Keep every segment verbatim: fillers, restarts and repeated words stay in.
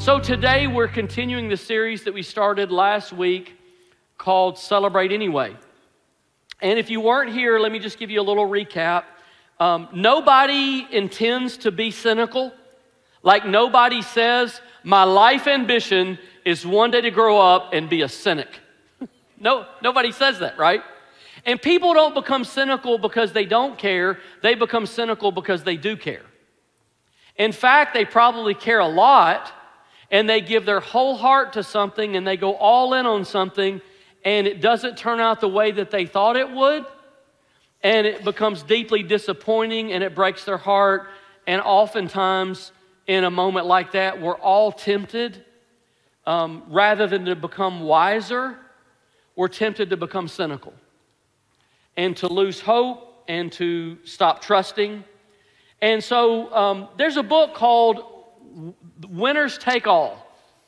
So today we're continuing the series that we started last week called Celebrate Anyway. And if you weren't here, let me just give you a little recap. Um, nobody intends to be cynical. Like nobody says, my life ambition is one day to grow up and be a cynic. No, nobody says that, right? And people don't become cynical because they don't care. They become cynical because they do care. In fact, they probably care a lot, and they give their whole heart to something, and they go all in on something, and it doesn't turn out the way that they thought it would, and it becomes deeply disappointing, and it breaks their heart. And oftentimes, in a moment like that, we're all tempted, um, rather than to become wiser, we're tempted to become cynical and to lose hope and to stop trusting. And so um, there's a book called Winners Take All.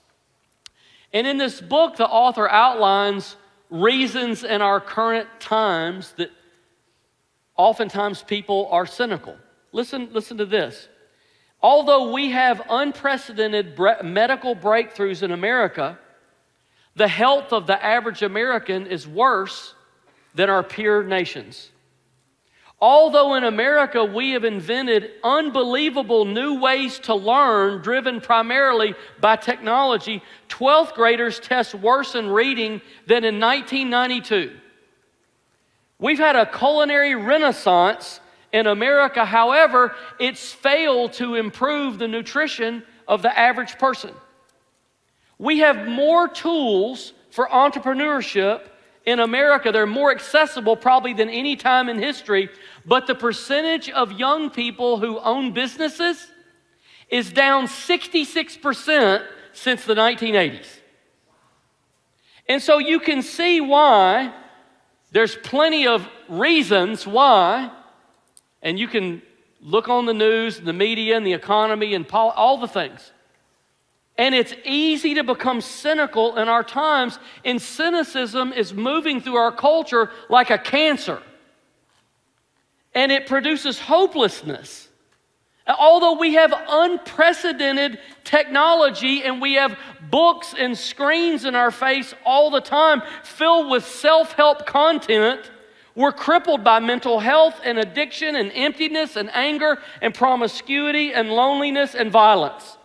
And in this book, the author outlines reasons in our current times that oftentimes people are cynical. Listen, listen to this. Although we have unprecedented bre- medical breakthroughs in America, the health of the average American is worse than our peer nations. Although in America we have invented unbelievable new ways to learn, driven primarily by technology, twelfth graders test worse in reading than in nineteen ninety-two. We've had a culinary renaissance in America. However, it's failed to improve the nutrition of the average person. We have more tools for entrepreneurship in America. They're more accessible probably than any time in history, but the percentage of young people who own businesses is down sixty-six percent since the nineteen eighties. And so you can see why there's plenty of reasons why, and you can look on the news, and the media, and the economy, and pol- all the things. And it's easy to become cynical in our times, and cynicism is moving through our culture like a cancer. And it produces hopelessness. Although we have unprecedented technology and we have books and screens in our face all the time filled with self-help content, we're crippled by mental health and addiction and emptiness and anger and promiscuity and loneliness and violence.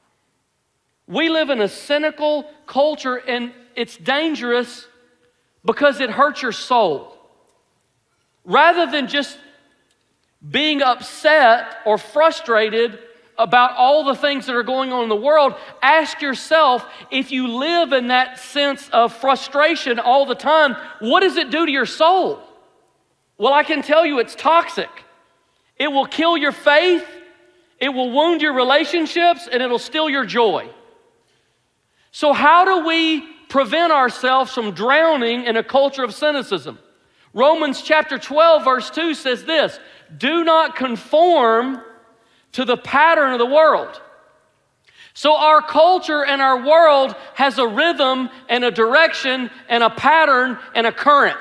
We live in a cynical culture, and it's dangerous because it hurts your soul. Rather than just being upset or frustrated about all the things that are going on in the world, ask yourself, if you live in that sense of frustration all the time, what does it do to your soul? Well, I can tell you it's toxic. It will kill your faith, it will wound your relationships, and it'll steal your joy. So how do we prevent ourselves from drowning in a culture of cynicism? Romans chapter twelve, verse two says this: do not conform to the pattern of the world. So our culture and our world has a rhythm and a direction and a pattern and a current.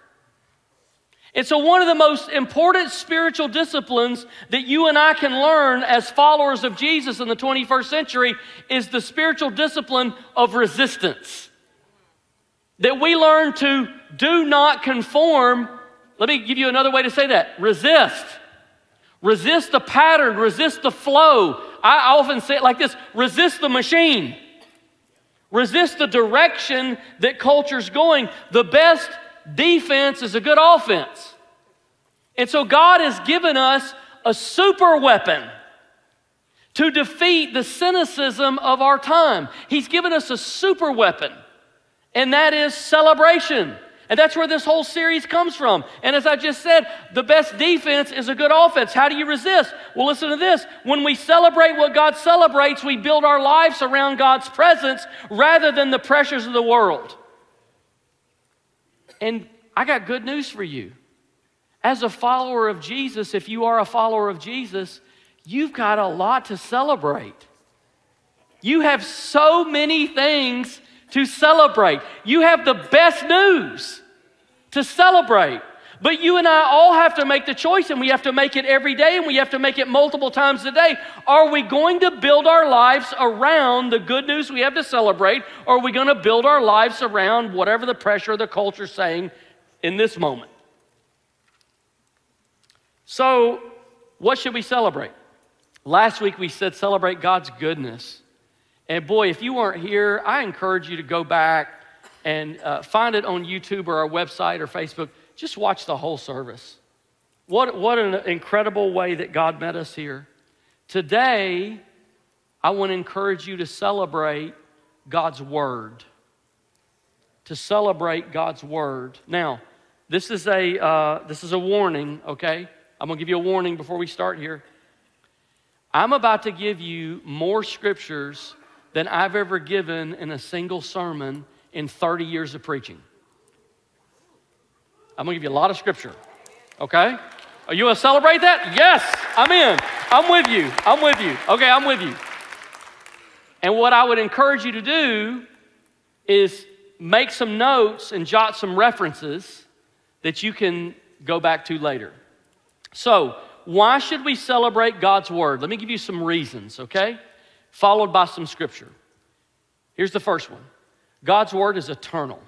And so one of the most important spiritual disciplines that you and I can learn as followers of Jesus in the twenty-first century is the spiritual discipline of resistance. That we learn to do not conform. Let me give you another way to say that. Resist. Resist the pattern. Resist the flow. I often say it like this: resist the machine. Resist the direction that culture's going. The best defense is a good offense. And so God has given us a super weapon to defeat the cynicism of our time. He's given us a super weapon, and that is celebration. And that's where this whole series comes from. And as I just said, the best defense is a good offense. How do you resist? Well, listen to this. When we celebrate what God celebrates, we build our lives around God's presence rather than the pressures of the world. And I got good news for you. As a follower of Jesus, if you are a follower of Jesus, you've got a lot to celebrate. You have so many things to celebrate. You have the best news to celebrate. But you and I all have to make the choice, and we have to make it every day, and we have to make it multiple times a day. Are we going to build our lives around the good news we have to celebrate, or are we going to build our lives around whatever the pressure of the culture is saying in this moment? So, what should we celebrate? Last week we said celebrate God's goodness. And boy, if you weren't here, I encourage you to go back and uh, find it on YouTube or our website or Facebook. Just watch the whole service. What, what an incredible way that God met us here. Today, I want to encourage you to celebrate God's Word. To celebrate God's Word. Now, this is a, uh, this is a warning, okay? I'm going to give you a warning before we start here. I'm about to give you more scriptures than I've ever given in a single sermon in thirty years of preaching. I'm going to give you a lot of scripture, okay? Are you going to celebrate that? Yes, I'm in. I'm with you. I'm with you. Okay, I'm with you. And what I would encourage you to do is make some notes and jot some references that you can go back to later. So, why should we celebrate God's Word? Let me give you some reasons, okay? Followed by some scripture. Here's the first one. God's Word is eternal.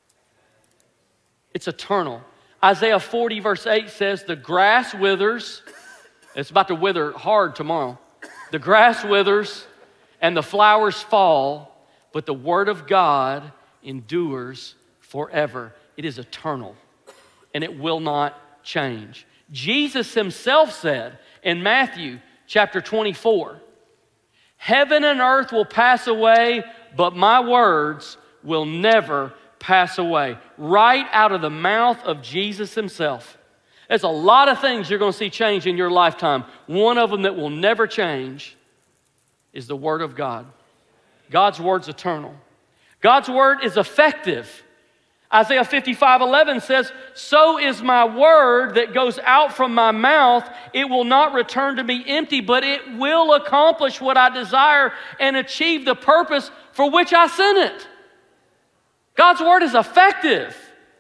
It's eternal. Isaiah forty verse eight says, the grass withers. It's about to wither hard tomorrow. The grass withers and the flowers fall, but the Word of God endures forever. It is eternal, and it will not change. Jesus himself said in Matthew chapter twenty-four, heaven and earth will pass away, but my words will never pass away. Right out of the mouth of Jesus himself. There's a lot of things you're going to see change in your lifetime. One of them that will never change is the Word of God. God's Word's eternal. God's Word is effective. Isaiah fifty-five eleven says, so is my word that goes out from my mouth. It will not return to me empty, but it will accomplish what I desire and achieve the purpose for which I sent it. God's Word is effective.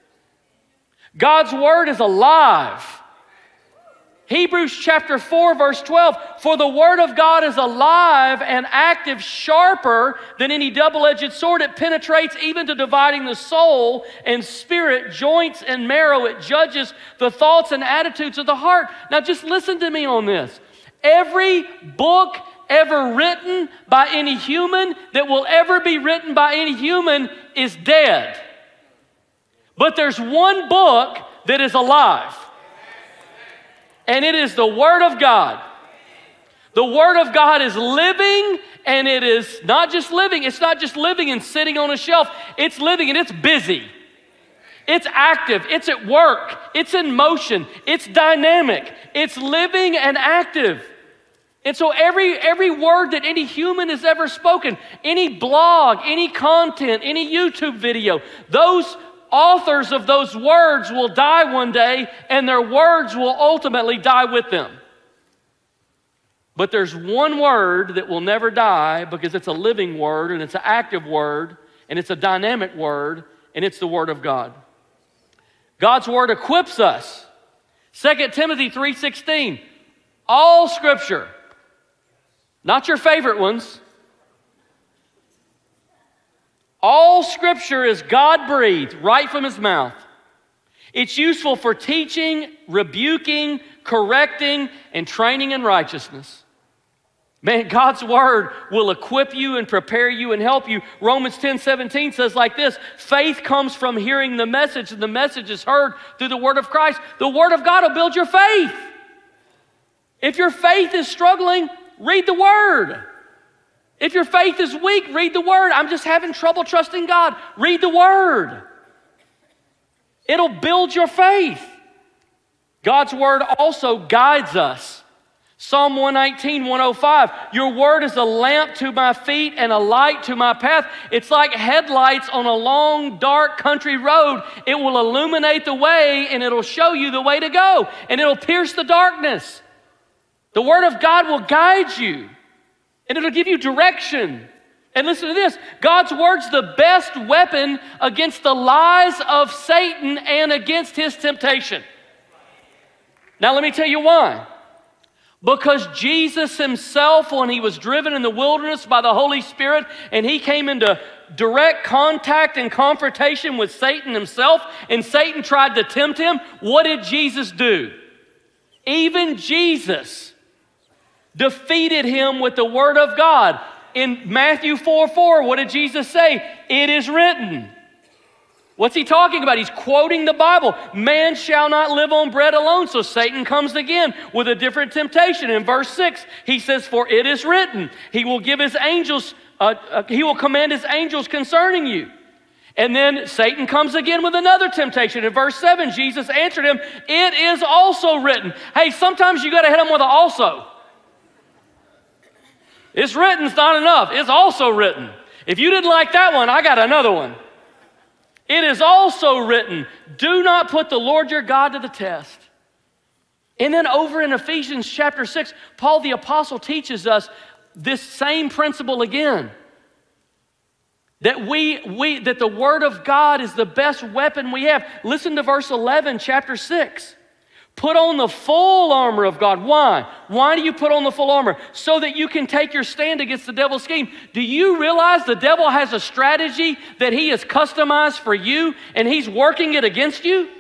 God's Word is alive. Hebrews chapter four verse twelve, for the Word of God is alive and active, sharper than any double-edged sword. It penetrates even to dividing the soul and spirit, joints and marrow. It judges the thoughts and attitudes of the heart. Now just listen to me on this. Every book ever written by any human that will ever be written by any human is dead. But there's one book that is alive. And it is the Word of God. The Word of God is living, and it is not just living. It's not just living and sitting on a shelf. It's living and it's busy. It's active. It's at work. It's in motion. It's dynamic. It's living and active. And so every, every word that any human has ever spoken, any blog, any content, any YouTube video, those authors of those words will die one day, and their words will ultimately die with them. But there's one word that will never die because it's a living word, and it's an active word, and it's a dynamic word, and it's the Word of God. God's Word equips us. Second Timothy three sixteen, all Scripture, not your favorite ones, all Scripture is God-breathed right from His mouth. It's useful for teaching, rebuking, correcting, and training in righteousness. Man, God's Word will equip you and prepare you and help you. Romans ten seventeen says like this, faith comes from hearing the message, and the message is heard through the Word of Christ. The Word of God will build your faith. If your faith is struggling, read the Word. If your faith is weak, read the Word. I'm just having trouble trusting God. Read the Word. It'll build your faith. God's Word also guides us. Psalm one nineteen, one oh five, your Word is a lamp to my feet and a light to my path. It's like headlights on a long, dark country road. It will illuminate the way, and it'll show you the way to go, and it'll pierce the darkness. The Word of God will guide you. And it'll give you direction. And listen to this. God's Word's the best weapon against the lies of Satan and against his temptation. Now let me tell you why. Because Jesus himself, when he was driven in the wilderness by the Holy Spirit and he came into direct contact and confrontation with Satan himself, and Satan tried to tempt him, what did Jesus do? Even Jesus defeated him with the word of God. In Matthew four four, what did Jesus say? It is written. What's he talking about? He's quoting the Bible. Man shall not live on bread alone. So Satan comes again with a different temptation. In verse six, he says, for it is written, he will give his angels, uh, uh, he will command his angels concerning you. And then Satan comes again with another temptation. In verse seven, Jesus answered him, it is also written. Hey, sometimes you got to hit him with an also. It's written's not enough. It's also written. If you didn't like that one, I got another one. It is also written, do not put the Lord your God to the test. And then over in Ephesians chapter six, Paul the apostle teaches us this same principle again. That we, we that the word of God is the best weapon we have. Listen to verse eleven, chapter six. Put on the full armor of God. Why? Why do you put on the full armor? So that you can take your stand against the devil's scheme. Do you realize the devil has a strategy that he has customized for you and he's working it against you?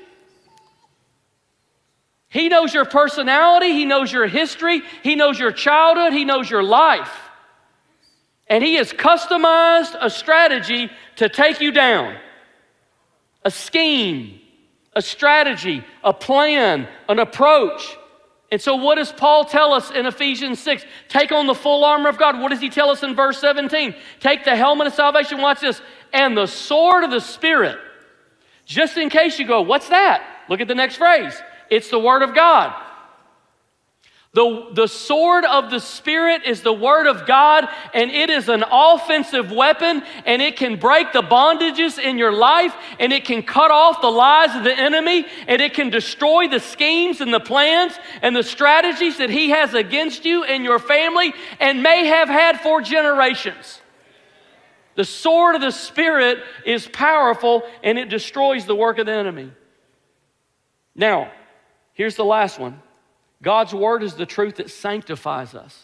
He knows your personality. He knows your history. He knows your childhood. He knows your life. And he has customized a strategy to take you down. A scheme. A strategy, a plan, an approach. And so what does Paul tell us in Ephesians six? Take on the full armor of God. What does he tell us in verse seventeen? Take the helmet of salvation, watch this, and the sword of the Spirit. Just in case you go, what's that? Look at the next phrase. It's the word of God. The, the sword of the Spirit is the word of God, and it is an offensive weapon, and it can break the bondages in your life, and it can cut off the lies of the enemy, and it can destroy the schemes and the plans and the strategies that he has against you and your family and may have had for generations. The sword of the Spirit is powerful, and it destroys the work of the enemy. Now, here's the last one. God's word is the truth that sanctifies us.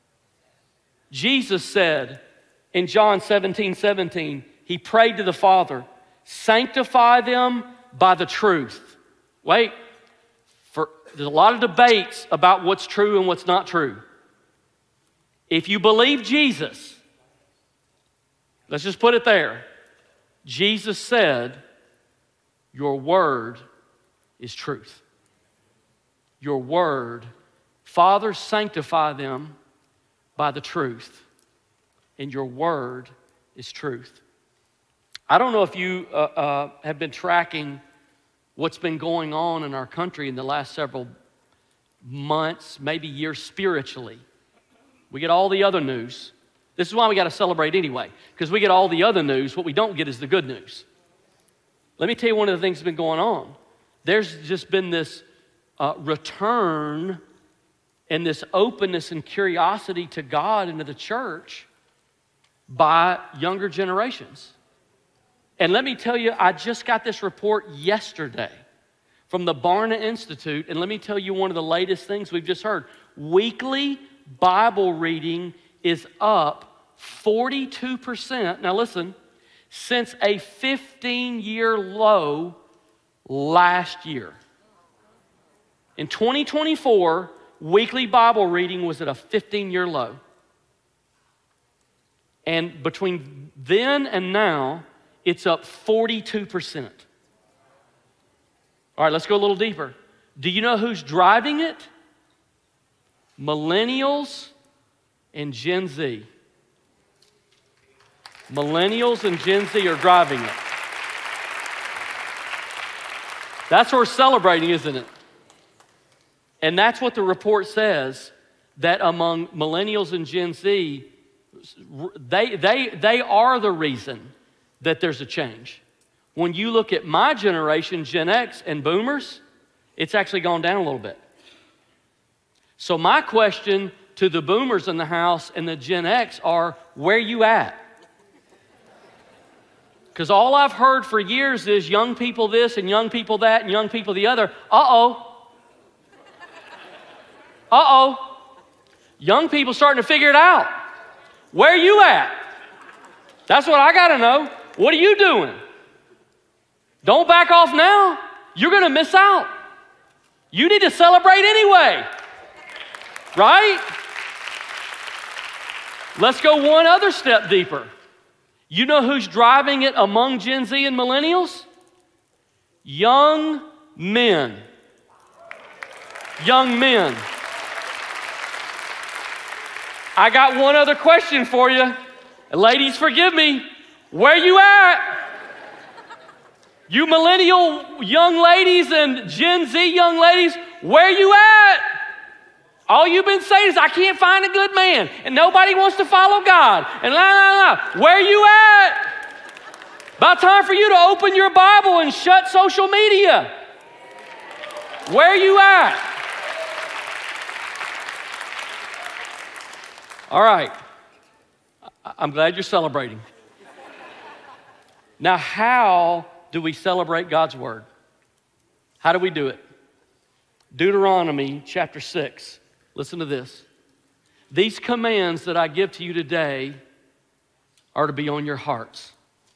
Jesus said in John seventeen seventeen, he prayed to the Father, sanctify them by the truth. Wait, for, there's a lot of debates about what's true and what's not true. If you believe Jesus, let's just put it there. Jesus said, your word is truth. Your word, Father, sanctify them by the truth, and your word is truth. I don't know if you uh, uh, have been tracking what's been going on in our country in the last several months, maybe years spiritually. We get all the other news. This is why we got to celebrate anyway, because we get all the other news. What we don't get is the good news. Let me tell you one of the things that's been going on. There's just been this Uh, return and this openness and curiosity to God and to the church by younger generations. And let me tell you, I just got this report yesterday from the Barna Institute, and let me tell you one of the latest things we've just heard. Weekly Bible reading is up forty-two percent, now listen, since a fifteen-year low last year. In twenty twenty-four, weekly Bible reading was at a fifteen-year low. And between then and now, it's up forty-two percent. All right, let's go a little deeper. Do you know who's driving it? Millennials and Gen Z. Millennials and Gen Z are driving it. That's what we're celebrating, isn't it? And that's what the report says, that among millennials and Gen Z, they, they, they are the reason that there's a change. When you look at my generation, Gen X and boomers, it's actually gone down a little bit. So my question to the boomers in the house and the Gen X are, where you at? Because all I've heard for years is young people this and young people that and young people the other. Uh-oh. Uh-oh. Young people starting to figure it out. Where you at? That's what I got to know. What are you doing? Don't back off now. You're going to miss out. You need to celebrate anyway. Right? Let's go one other step deeper. You know who's driving it among Gen Z and millennials? Young men. Young men. I got one other question for you. Ladies, forgive me. Where you at? You millennial young ladies and Gen Z young ladies, where you at? All you've been saying is, I can't find a good man, and nobody wants to follow God, and la, la, la. Where you at? About time for you to open your Bible and shut social media. Where you at? All right. I'm glad you're celebrating. Now, how do we celebrate God's word? How do we do it? Deuteronomy chapter six. Listen to this. These commands that I give to you today are to be on your hearts.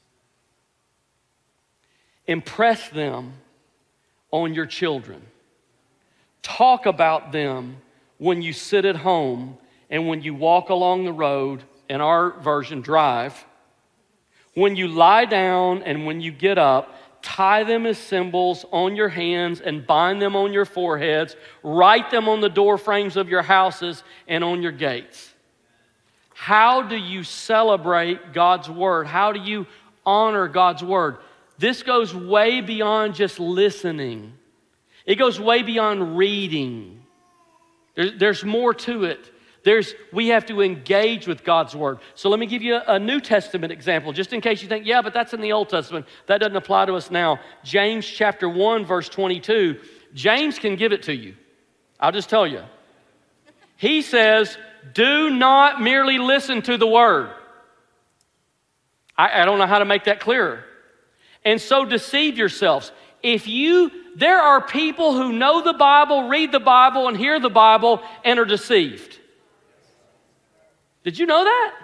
Impress them on your children. Talk about them when you sit at home and when you walk along the road, in our version, drive. When you lie down and when you get up, tie them as symbols on your hands and bind them on your foreheads. Write them on the door frames of your houses and on your gates. How do you celebrate God's word? How do you honor God's word? This goes way beyond just listening. It goes way beyond reading. There's, there's more to it. There's, we have to engage with God's word. So let me give you a, a New Testament example, just in case you think, yeah, but that's in the Old Testament. That doesn't apply to us now. James chapter one, verse twenty-two. James can give it to you. I'll just tell you. He says, do not merely listen to the word. I, I don't know how to make that clearer. And so deceive yourselves. If you, there are people who know the Bible, read the Bible, and hear the Bible, and are deceived. Did you know that?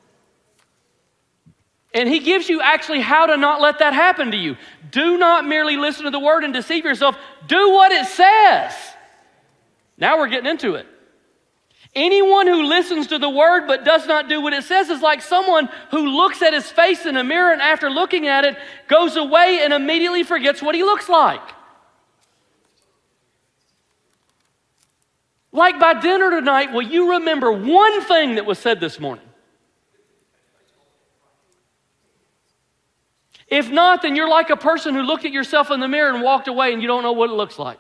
And he gives you actually how to not let that happen to you. Do not merely listen to the word and deceive yourself. Do what it says. Now we're getting into it. Anyone who listens to the word but does not do what it says is like someone who looks at his face in a mirror and after looking at it goes away and immediately forgets what he looks like. Like by dinner tonight, will you remember one thing that was said this morning? If not, then you're like a person who looked at yourself in the mirror and walked away and you don't know what it looks like.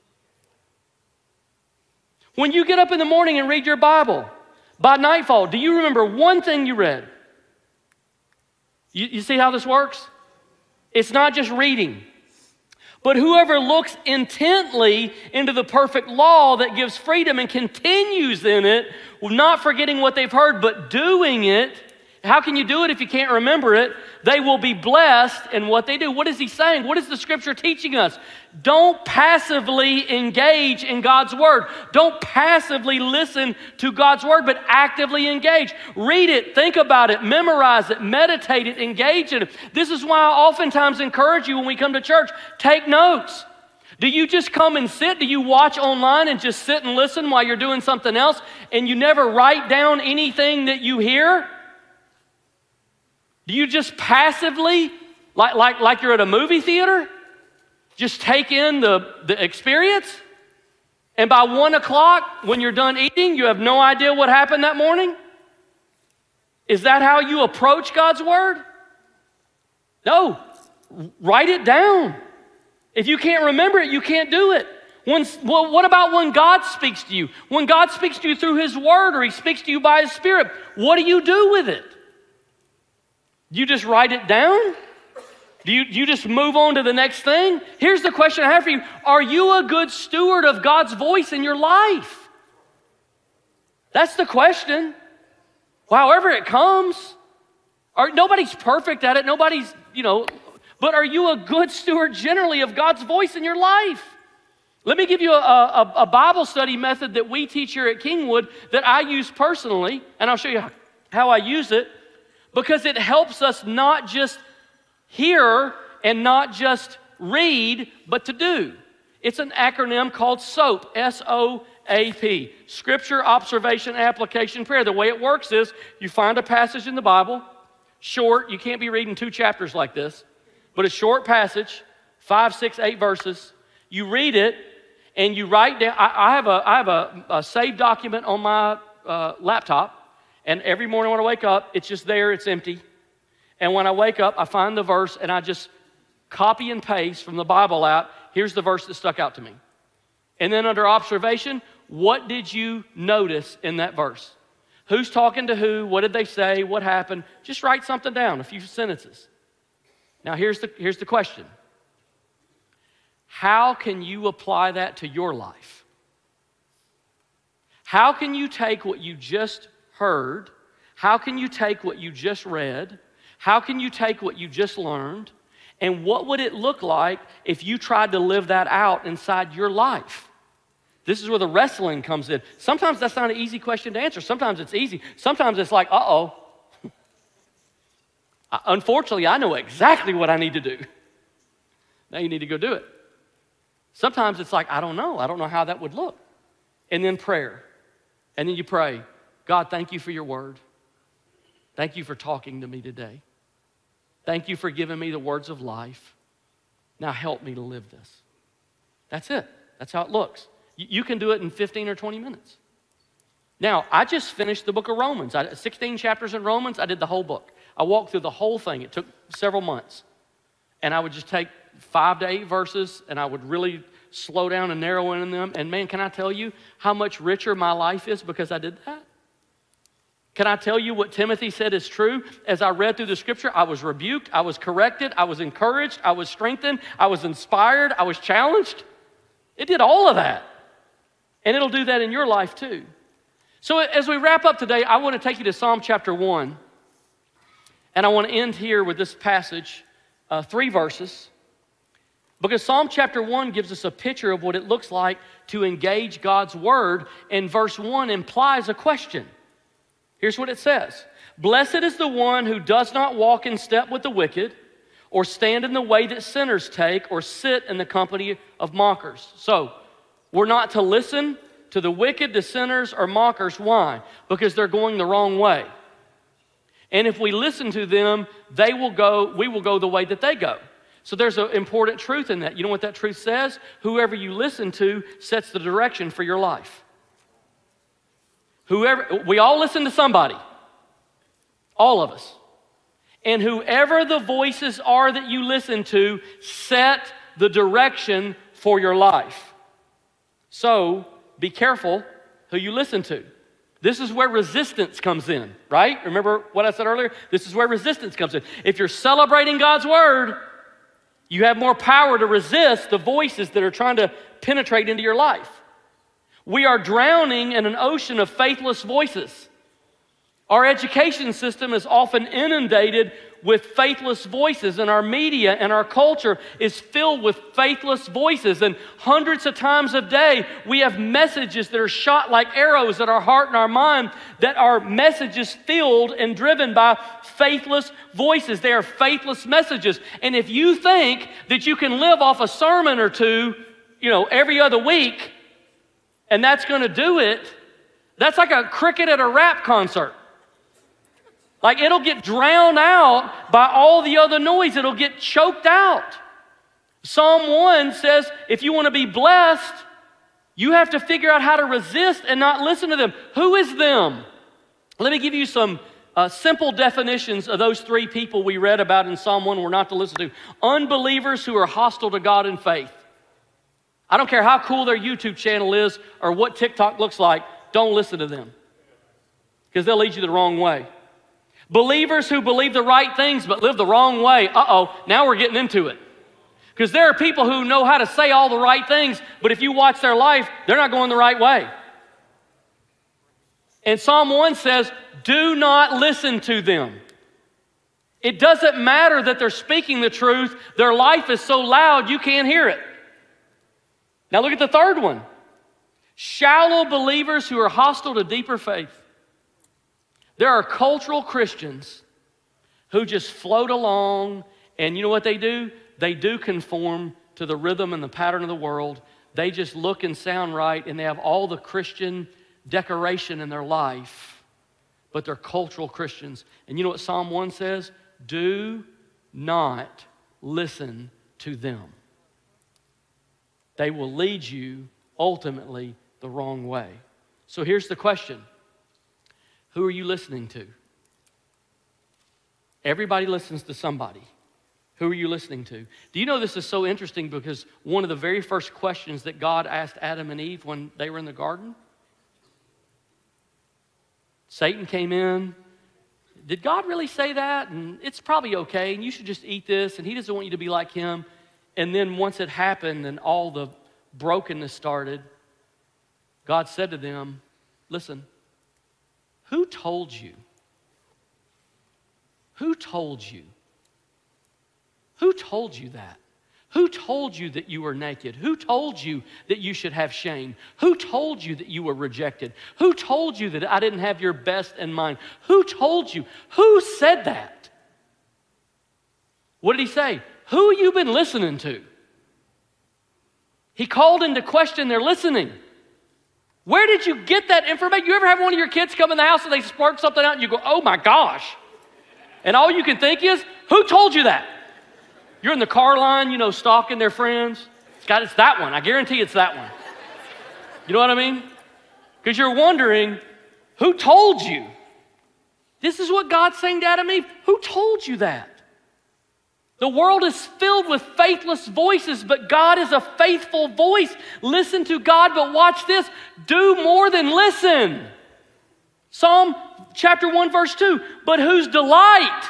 When you get up in the morning and read your Bible, by nightfall, do you remember one thing you read? You, you see how this works? It's not just reading. But whoever looks intently into the perfect law that gives freedom and continues in it, not forgetting what they've heard, but doing it. How can you do it if you can't remember it? They will be blessed in what they do. What is he saying? What is the scripture teaching us? Don't passively engage in God's word. Don't passively listen to God's word, but actively engage. Read it, think about it, memorize it, meditate it, engage in it. This is why I oftentimes encourage you when we come to church, take notes. Do you just come and sit? Do you watch online and just sit and listen while you're doing something else and you never write down anything that you hear? Do you just passively, like, like, like you're at a movie theater, just take in the, the experience? And by one o'clock, when you're done eating, you have no idea what happened that morning? Is that how you approach God's word? No. Write it down. If you can't remember it, you can't do it. When, well, what about when God speaks to you? When God speaks to you through his word or he speaks to you by his spirit, what do you do with it? You just write it down? Do you, do you just move on to the next thing? Here's the question I have for you. Are you a good steward of God's voice in your life? That's the question. However it comes. Are, nobody's perfect at it. Nobody's, you know, but are you a good steward generally of God's voice in your life? Let me give you a, a, a Bible study method that we teach here at Kingwood that I use personally, and I'll show you how I use it, because it helps us not just hear and not just read, but to do. It's an acronym called SOAP, S O A P, Scripture, Observation, Application, Prayer. The way it works is you find a passage in the Bible, short, you can't be reading two chapters like this, but a short passage, five, six, eight verses. You read it, and you write down. I, I have a, I have a, a saved document on my uh, laptop, and every morning when I wake up, it's just there, it's empty. And when I wake up, I find the verse, and I just copy and paste from the Bible out. Here's the verse that stuck out to me. And then under observation, what did you notice in that verse? Who's talking to who? What did they say? What happened? Just write something down, a few sentences. Now here's the, here's the question. How can you apply that to your life? How can you take what you just heard? How can you take what you just read? How can you take what you just learned? And what would it look like if you tried to live that out inside your life? This is where the wrestling comes in. Sometimes that's not an easy question to answer. Sometimes it's easy. Sometimes it's like, uh-oh. Unfortunately, I know exactly what I need to do. Now you need to go do it. Sometimes it's like, I don't know. I don't know how that would look. And then prayer. And then you pray, God, thank you for your word. Thank you for talking to me today. Thank you for giving me the words of life. Now help me to live this. That's it. That's how it looks. You can do it in fifteen or twenty minutes. Now, I just finished the book of Romans. I, sixteen chapters in Romans, I did the whole book. I walked through the whole thing. It took several months. And I would just take five to eight verses, and I would really slow down and narrow in them. And man, can I tell you how much richer my life is because I did that? Can I tell you what Timothy said is true? As I read through the scripture, I was rebuked, I was corrected, I was encouraged, I was strengthened, I was inspired, I was challenged. It did all of that. And it'll do that in your life too. So as we wrap up today, I want to take you to Psalm chapter one. And I want to end here with this passage, uh, three verses. Because Psalm chapter one gives us a picture of what it looks like to engage God's word. And verse one implies a question. Here's what it says. Blessed is the one who does not walk in step with the wicked, or stand in the way that sinners take, or sit in the company of mockers. So, we're not to listen to the wicked, the sinners, or mockers. Why? Because they're going the wrong way. And if we listen to them, they will go, we will go the way that they go. So there's an important truth in that. You know what that truth says? Whoever you listen to sets the direction for your life. Whoever, we all listen to somebody. All of us. And whoever the voices are that you listen to set the direction for your life. So be careful who you listen to. This is where resistance comes in, right? Remember what I said earlier? This is where resistance comes in. If you're celebrating God's word, you have more power to resist the voices that are trying to penetrate into your life. We are drowning in an ocean of faithless voices. Our education system is often inundated with faithless voices, and our media and our culture is filled with faithless voices. And hundreds of times a day, we have messages that are shot like arrows at our heart and our mind that are messages filled and driven by faithless voices. They are faithless messages. And if you think that you can live off a sermon or two, you know, every other week, and that's going to do it, that's like a cricket at a rap concert. Like it'll get drowned out by all the other noise. It'll get choked out. Psalm one says, if you want to be blessed, you have to figure out how to resist and not listen to them. Who is them? Let me give you some uh, simple definitions of those three people we read about in Psalm one we're not to listen to. Unbelievers who are hostile to God in faith. I don't care how cool their YouTube channel is or what TikTok looks like, don't listen to them because they'll lead you the wrong way. Believers who believe the right things but live the wrong way. Uh-oh, now we're getting into it. Because there are people who know how to say all the right things, but if you watch their life, they're not going the right way. And Psalm one says, do not listen to them. It doesn't matter that they're speaking the truth. Their life is so loud you can't hear it. Now look at the third one. Shallow believers who are hostile to deeper faith. There are cultural Christians who just float along, and you know what they do? They do conform to the rhythm and the pattern of the world. They just look and sound right, and they have all the Christian decoration in their life, but they're cultural Christians. And you know what Psalm one says? Do not listen to them. They will lead you ultimately the wrong way. So here's the question. Who are you listening to? Everybody listens to somebody. Who are you listening to? Do you know this is so interesting because one of the very first questions that God asked Adam and Eve when they were in the garden? Satan came in. Did God really say that? And it's probably okay, and you should just eat this, and he doesn't want you to be like him. And then once it happened and all the brokenness started, God said to them, listen, who told you? Who told you? Who told you that? Who told you that you were naked? Who told you that you should have shame? Who told you that you were rejected? Who told you that I didn't have your best in mind? Who told you? Who said that? What did he say? Who you been listening to? He called into question their listening. Where did you get that information? You ever have one of your kids come in the house and they spark something out and you go, oh my gosh. And all you can think is, who told you that? You're in the car line, you know, stalking their friends. It's got, it's that one. I guarantee it's that one. You know what I mean? Because you're wondering, who told you? This is what God's saying to Adam and Eve. Who told you that? The world is filled with faithless voices, but God is a faithful voice. Listen to God, but watch this. Do more than listen. Psalm chapter one, verse two. But whose delight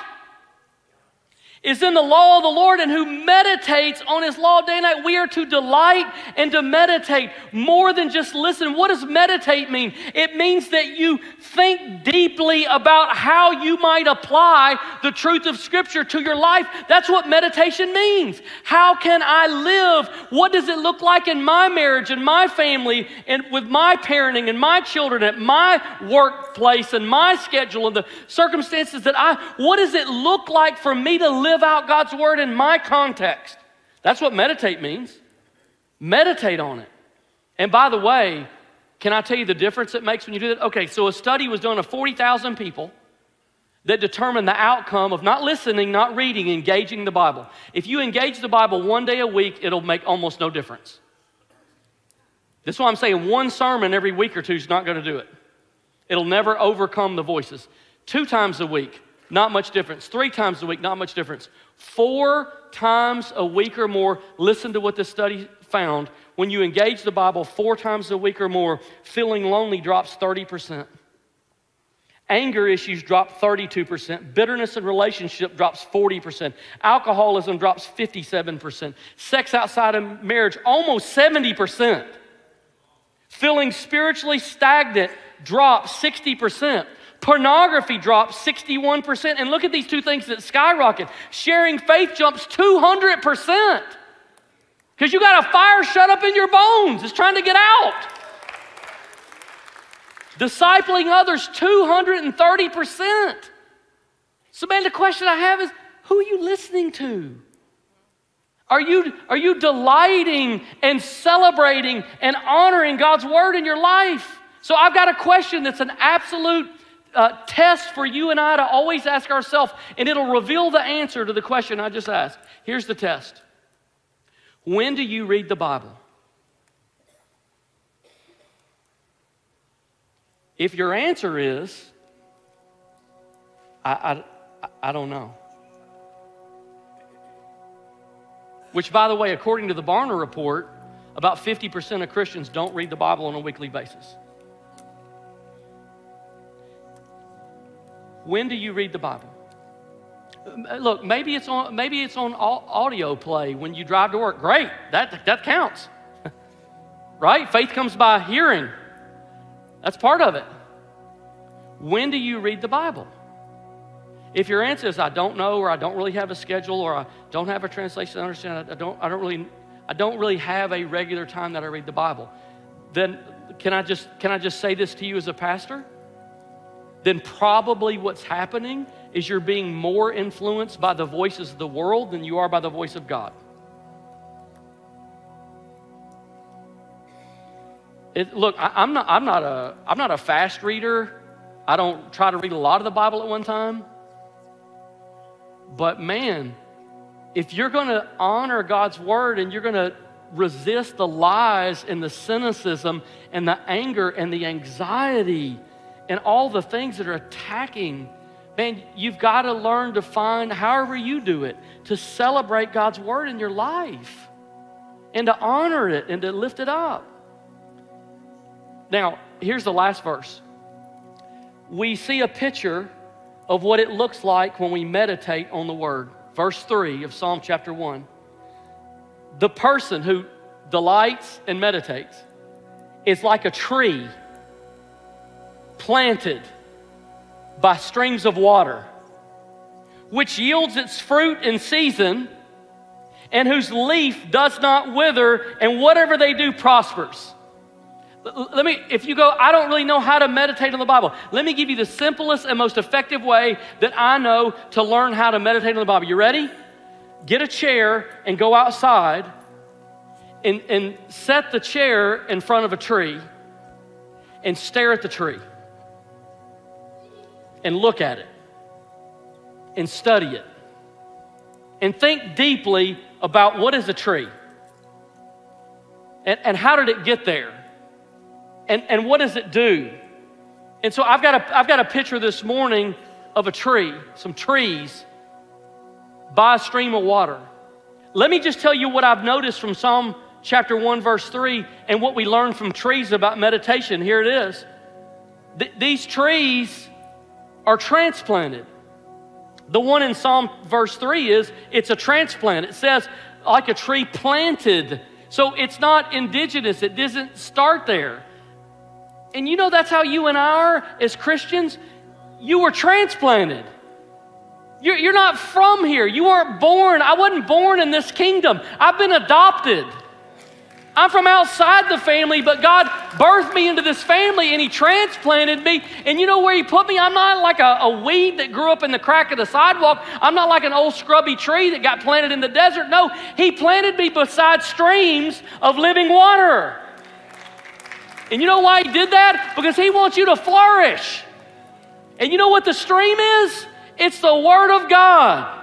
is in the law of the Lord, and who meditates on his law day and night. We are to delight and to meditate more than just listen. What does meditate mean? It means that you think deeply about how you might apply the truth of Scripture to your life. That's what meditation means. How can I live? What does it look like in my marriage and my family and with my parenting and my children at my workplace and my schedule and the circumstances that I, what does it look like for me to live out God's word in my context? That's what meditate means. Meditate on it. And by the way, can I tell you the difference it makes when you do that? Okay, so a study was done of forty thousand people that determined the outcome of not listening, not reading, engaging the Bible. If you engage the Bible one day a week, it'll make almost no difference. That's why I'm saying one sermon every week or two is not going to do it. It'll never overcome the voices. Two times a week, not much difference. Three times a week, not much difference. Four times a week or more, listen to what this study found. When you engage the Bible four times a week or more, feeling lonely drops thirty percent. Anger issues drop thirty-two percent. Bitterness in relationship drops forty percent. Alcoholism drops fifty-seven percent. Sex outside of marriage, almost seventy percent. Feeling spiritually stagnant drops sixty percent. Pornography drops sixty-one percent. And look at these two things that skyrocket. Sharing faith jumps two hundred percent. Because you got a fire shut up in your bones. It's trying to get out. Discipling others, two hundred thirty percent. So man, the question I have is, who are you listening to? Are you, are you delighting and celebrating and honoring God's word in your life? So I've got a question that's an absolute uh, test for you and I to always ask ourselves, and it'll reveal the answer to the question I just asked. Here's the test. When do you read the Bible? If your answer is, I, I, I don't know. Which, by the way, according to the Barna report, about fifty percent of Christians don't read the Bible on a weekly basis. When do you read the Bible? Look, maybe it's on, maybe it's on audio play when you drive to work. Great, that, that counts. Right? Faith comes by hearing. That's part of it. When do you read the Bible? If your answer is, I don't know, or I don't really have a schedule, or I don't have a translation to understand, I don't, I don't really, I don't really have a regular time that I read the Bible. Then can I just, can I just say this to you as a pastor? Then probably what's happening is you're being more influenced by the voices of the world than you are by the voice of God. It, look, I, I'm not, I'm not a, I'm not a fast reader. I don't try to read a lot of the Bible at one time. But man, if you're going to honor God's word and you're going to resist the lies and the cynicism and the anger and the anxiety and all the things that are attacking, man, you've got to learn to find, however you do it, to celebrate God's word in your life and to honor it and to lift it up. Now, here's the last verse. We see a picture of what it looks like when we meditate on the word. Verse three of Psalm chapter one. The person who delights and meditates is like a tree planted by streams of water, which yields its fruit in season, and whose leaf does not wither, and whatever they do prospers. Let me, if you go, I don't really know how to meditate on the Bible. Let me give you the simplest and most effective way that I know to learn how to meditate on the Bible. You ready? Get a chair and go outside and, and set the chair in front of a tree and stare at the tree and look at it and study it and think deeply about what is a tree and, and how did it get there? And, and what does it do? And so I've got, a, I've got a picture this morning of a tree, some trees by a stream of water. Let me just tell you what I've noticed from Psalm chapter one, verse three, and what we learn from trees about meditation. Here it is. Th- these trees are transplanted. The one in Psalm verse three is, it's a transplant. It says, like a tree planted. So it's not indigenous. It doesn't start there. And you know that's how you and I are as Christians. You were transplanted. You're, you're not from here. You weren't born. I wasn't born in this kingdom. I've been adopted. I'm from outside the family, but God birthed me into this family and He transplanted me. And you know where He put me? I'm not like a, a weed that grew up in the crack of the sidewalk. I'm not like an old scrubby tree that got planted in the desert. No, He planted me beside streams of living water. And you know why He did that? Because He wants you to flourish. And you know what the stream is? It's the Word of God.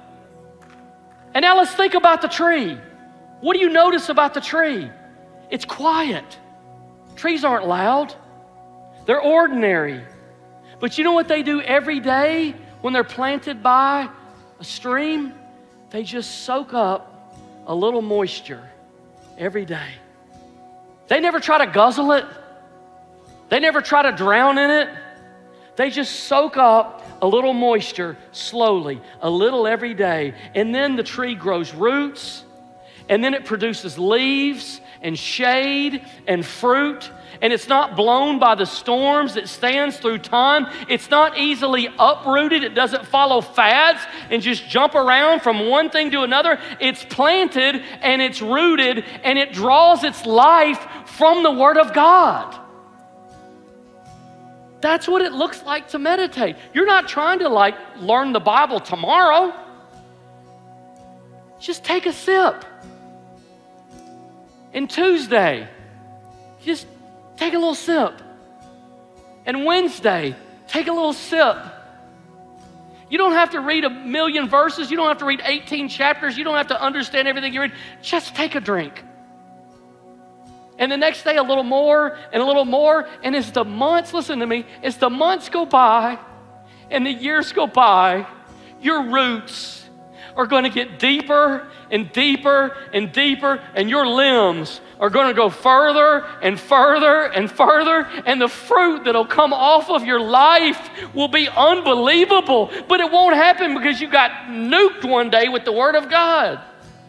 And now let's think about the tree. What do you notice about the tree? It's quiet. Trees aren't loud. They're ordinary. But you know what they do every day when they're planted by a stream? They just soak up a little moisture every day. They never try to guzzle it. They never try to drown in it. They just soak up a little moisture slowly, a little every day. And then the tree grows roots, and then it produces leaves and shade and fruit. And it's not blown by the storms. It stands through time. It's not easily uprooted. It doesn't follow fads and just jump around from one thing to another. It's planted and it's rooted and it draws its life from the Word of God. That's what it looks like to meditate. You're not trying to like learn the Bible tomorrow. Just take a sip. And Tuesday, just take a little sip. And Wednesday, take a little sip. You don't have to read a million verses. You don't have to read eighteen chapters. You don't have to understand everything you read. Just take a drink. And the next day, a little more and a little more. And as the months, listen to me, as the months go by and the years go by, your roots are going to get deeper and deeper and deeper, and your limbs are going to go further and further and further, and the fruit that'll come off of your life will be unbelievable. But it won't happen because you got nuked one day with the Word of God.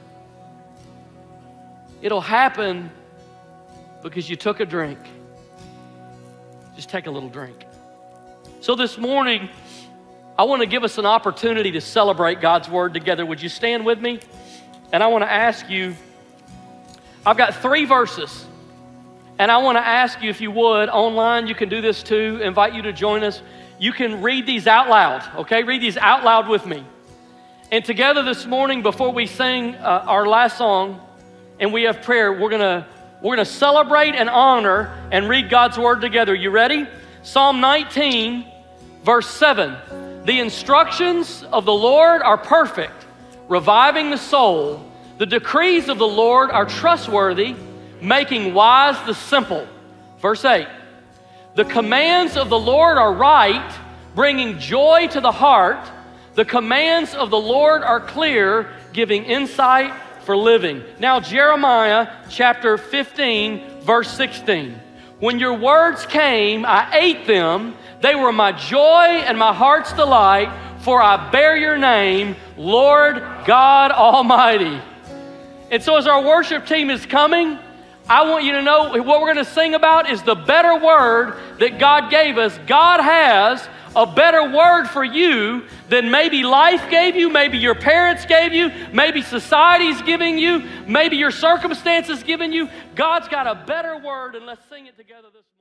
It'll happen because you took a drink. Just take a little drink. So this morning, I want to give us an opportunity to celebrate God's Word together. Would you stand with me? And I want to ask you, I've got three verses. And I want to ask you, if you would, online, you can do this too, invite you to join us. You can read these out loud, okay? Read these out loud with me. And together this morning, before we sing uh, our last song and we have prayer, we're gonna, we're gonna celebrate and honor and read God's word together. You ready? Psalm nineteen, verse seven. The instructions of the Lord are perfect, reviving the soul. The decrees of the Lord are trustworthy, making wise the simple. Verse eight. The commands of the Lord are right, bringing joy to the heart. The commands of the Lord are clear, giving insight for living. Now, Jeremiah chapter fifteen, verse sixteen. When your words came, I ate them. They were my joy and my heart's delight, for I bear your name, Lord God Almighty. And so as our worship team is coming, I want you to know what we're going to sing about is the better word that God gave us. God has a better word for you than maybe life gave you, maybe your parents gave you, maybe society's giving you, maybe your circumstances giving you. God's got a better word, and let's sing it together this morning.